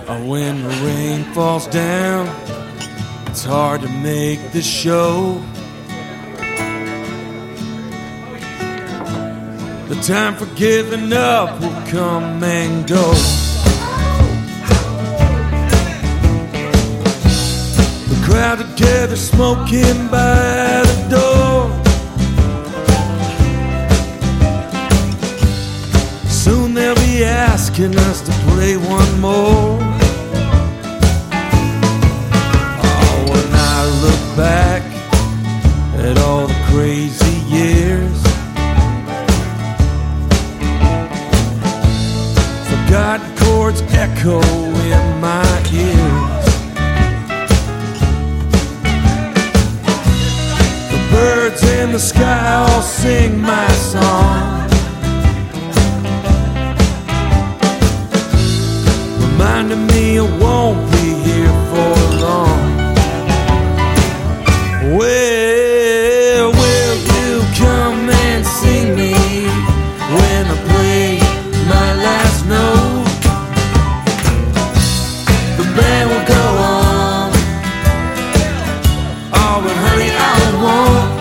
When the rain falls down, it's hard to make the show. The time for giving up will come and go. The crowd together smoking by the door. Soon they'll be asking us to play one more. Look back at all the crazy years, forgotten chords echo in my ears. The birds in the sky all sing my song, reminding me I won't be here for long. Well, will you come and see me when I play my last note? The band will go on. Oh, but honey, I won't.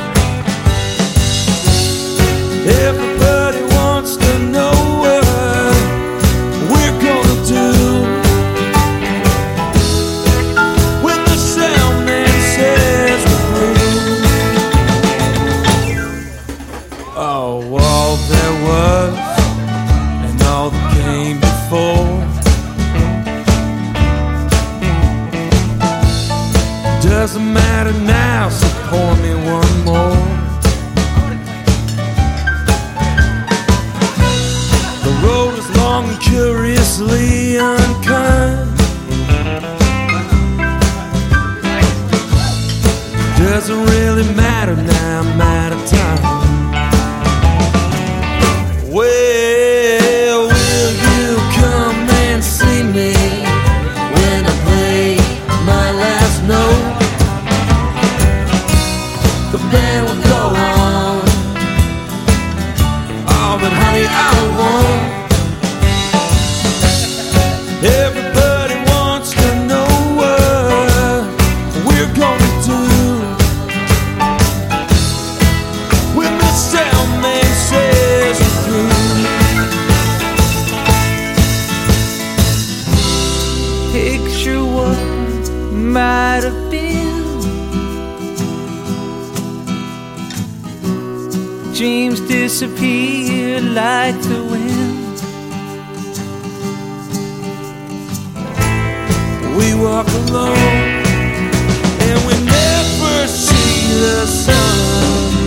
Everybody wants to know what we're gonna do when the sound man says all there was and all that came before doesn't matter now, so pour me one more. The road is long and curiously unkind. Doesn't really matter now, I'm out of time. Well, will you come and see me when I play my last note? The band will go on. Oh, but honey, I won't. Everybody wants to know what we're gonna do when the sound man says we're through. Picture what might have been. Dreams disappear like the wind. We walk alone and we never see the sun.